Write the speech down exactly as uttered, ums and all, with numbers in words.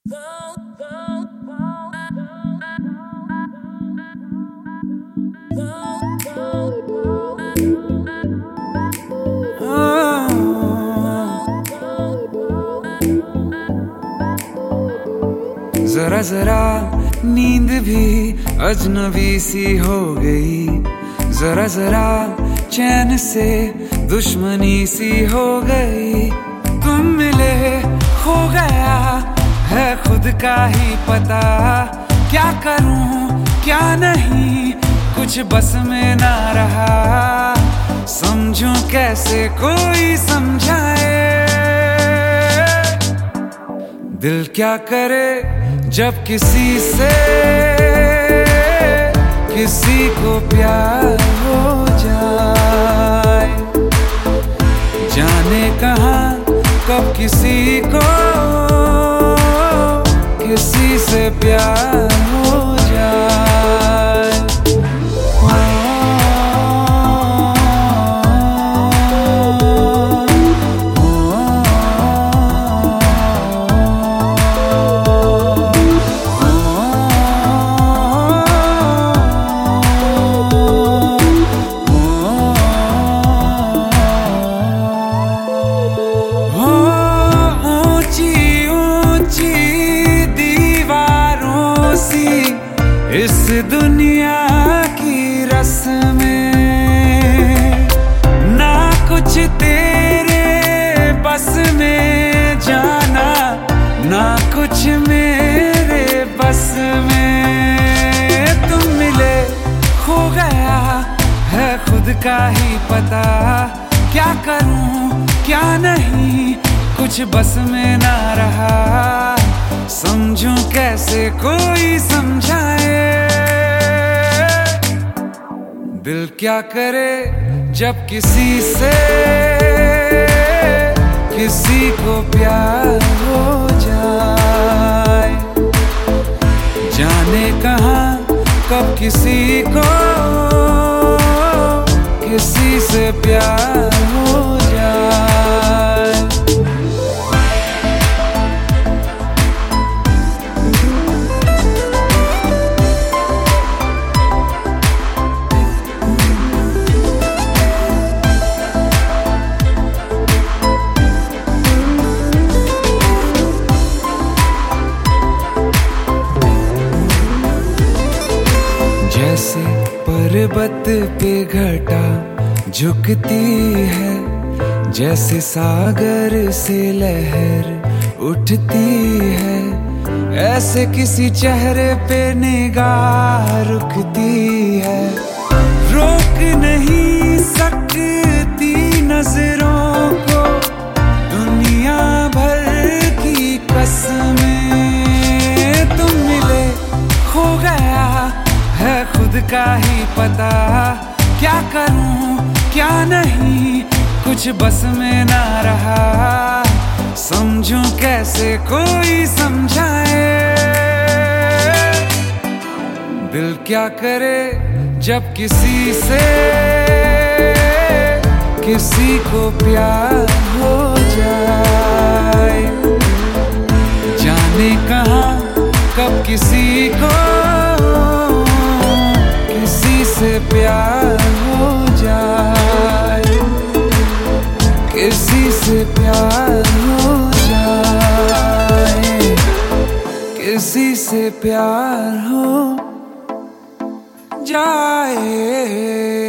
जरा जरा नींद भी अजनबी सी हो गई, जरा जरा चैन से दुश्मनी सी हो गई। तुम मिले हो गया है खुद का ही पता, क्या करूं क्या नहीं कुछ बस में ना रहा। समझूं कैसे कोई समझाए, दिल क्या करे जब किसी से किसी को प्यार हो जाए। जाने कहाँ कब किसी को किसी से प्यार हो जाए। इस दुनिया की रस्में ना कुछ तेरे बस में जाना, ना कुछ मेरे बस में। तुम मिले हो गया है खुद का ही पता, क्या करूं क्या नहीं कुछ बस में ना रहा। समझूं कैसे कोई समझाए, दिल क्या करे जब किसी से किसी को प्यार हो जाए। जाने कहाँ कब किसी को किसी से प्यार हो जाए। जैसे पर्वत पे घटा झुकती है, जैसे सागर से लहर उठती है, ऐसे किसी चेहरे पे निगाह रुकती है। रोक नहीं सकती नजरों को दुनिया भर की कसमें। तुम मिले हो गया है खुद का ही पता, क्या करूं क्या नहीं कुछ बस में ना रहा। समझूं कैसे कोई समझाए, दिल क्या करे जब किसी से किसी को प्यार हो जाए। जाने कहाँ कब किसी को किसी से प्यार हो जाए, किसी से प्यार हो जाए, किसी से प्यार हो जाए।